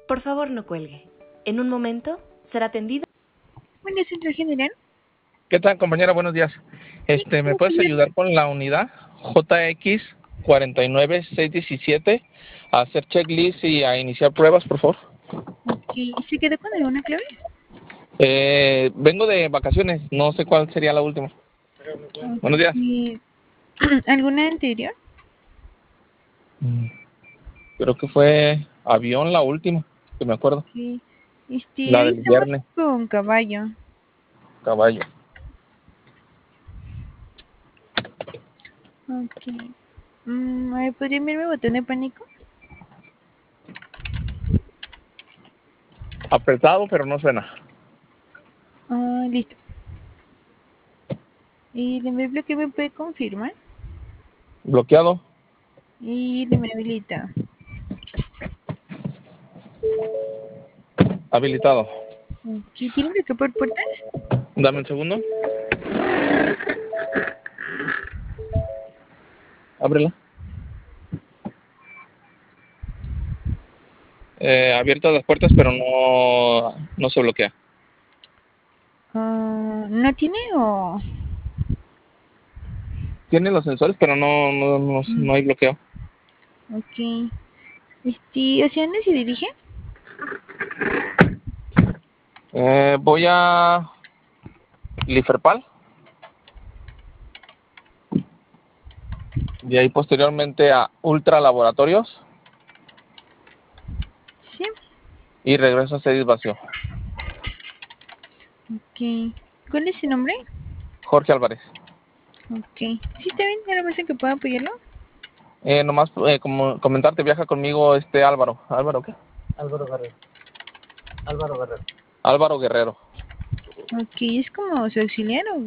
Por favor, no cuelgue. En un momento será atendido. Bueno, centro general. ¿Qué tal, compañera? Buenos días. Sí, ¿Me puedes ayudar con la unidad JX 49617 a hacer checklist y a iniciar pruebas, por favor? Ok, ¿se quedó con alguna clave? Vengo de vacaciones, no sé cuál sería la última. Buenos días. ¿Alguna anterior? Creo que fue avión la última, que me acuerdo. Ok. La Ahí del estamos viernes, con caballo. caballo. Ok. A ver, ¿podría enviarme botón de pánico? Apretado, pero no suena. Listo. Y de mi bloque me puede confirmar. Bloqueado, Y de me habilita. habilitado. Ok, ¿tiene bloqueo por puerta? Dame un segundo. Ábrela. Abiertas las puertas, pero no se bloquea. ¿No tiene o...? Tiene los sensores, pero no hay bloqueo. Ok. ¿Hacia dónde se dirige? Voy a Liferpal. De ahí posteriormente a Ultra Laboratorios. Sí. Y regreso a Cedis Vacío. Ok. ¿Cuál es su nombre? Jorge Álvarez. Ok. Sí, está bien. ¿Algo más en que pueda apoyarlo? Nomás como comentarte, viaja conmigo Álvaro. ¿Álvaro qué? Álvaro Guerrero. Álvaro Guerrero. Álvaro Guerrero. Ok, ¿es como su auxiliar o...?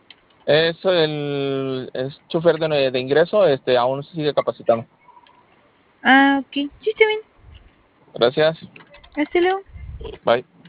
Es chofer de ingreso, aún se sigue capacitando. Ok. Sí, está bien. Gracias. Hasta luego. Bye.